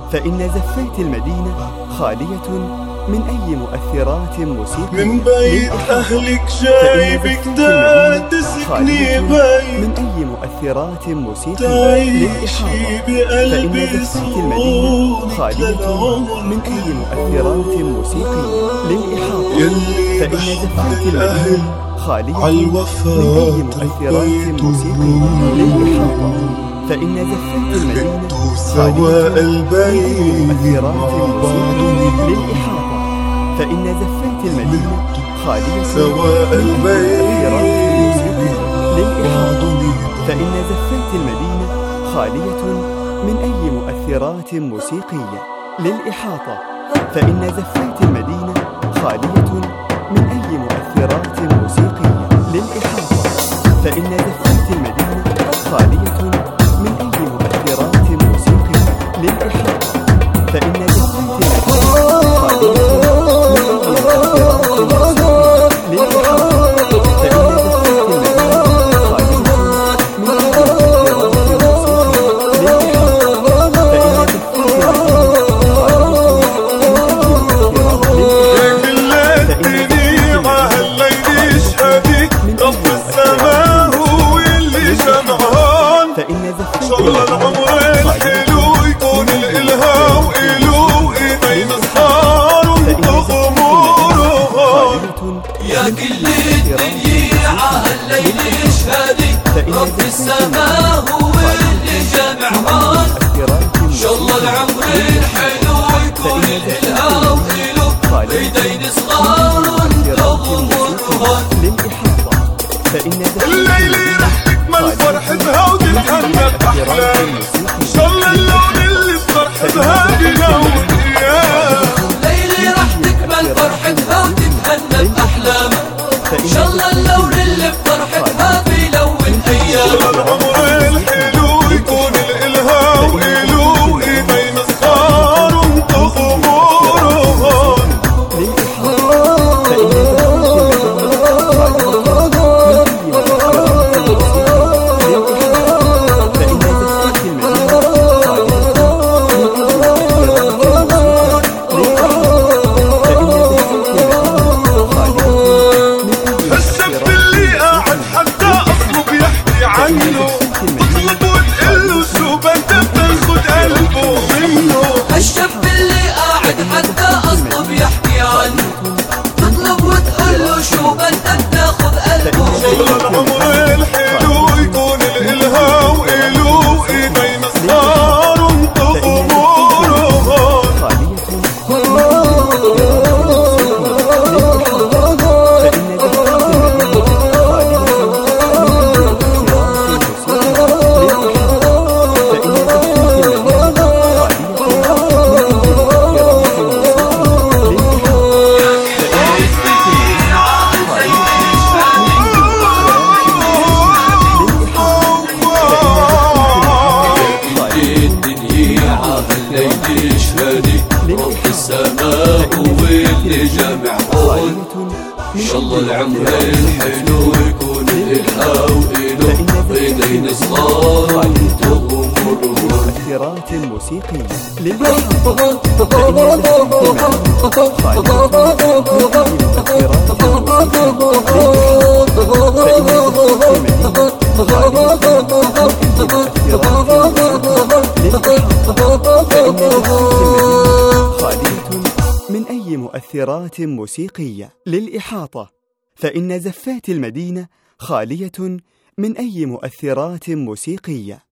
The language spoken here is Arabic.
فإن زفات المدينة خالية من أي مؤثرات موسيقية. من بيت أهلك جايبك تسكني بيت من أي مؤثرات موسيقية تعيشي بقلبي فإن زفات المدينة خالية من أي مؤثرات موسيقية للإحاطة. فإن زفات المدينة خالية من أي مؤثرات موسيقية للإحاطة. فإن زفات المدينة سواء البيت للإحاطة. فإن زفات المدينة خالية سواء البيت للإحاطة. فإن زفات المدينة خالية من أي مؤثرات موسيقية للإحاطة. فإن زفات المدينة خالية من أي مؤثرات موسيقية للإحاطة. فإن زفات المدينة خالية من أي مؤثرات موسيقية للإحاطة. فإن زفات المدينة خالية شغل العمر الحلو يكون الإلها وإلو إيدين صغار وتغمرهم. يا كل الدنيا عهالليل يشهدي رب السماء هو اللي جمعهن. شغل العمر الحلو يكون الإلها وإلو إيدين صغار وتغمرهم. الليل رح تكمل فرحتها وتتهنى بأحلام. شل اللون اللي بفرحتها بلون ايام. الليل رح تكمل فرحتها وتتهنى بأحلامها. شل اللون اللي بفرحتها بلون ايام. شغل العمر الحلو يكون الإلها وإلو إيدين صغار وتغمرهم. الشاب اللي قاعد حتى أصطب يحكي عنه تطلب وتقله شو بدك تاخذ قلبه. شغل العمر الحلو يكون الإلها وإلو إيدين صغار وتغمرهم. رب السماء هو اللي جمعهن. شل العمر الحلو يكون الإلها وإلو إيدين صغار وتغمرهم. مؤثرات موسيقية للإحاطة. خالية من أي مؤثرات موسيقية للإحاطة. فإن زفات المدينة خالية من أي مؤثرات موسيقية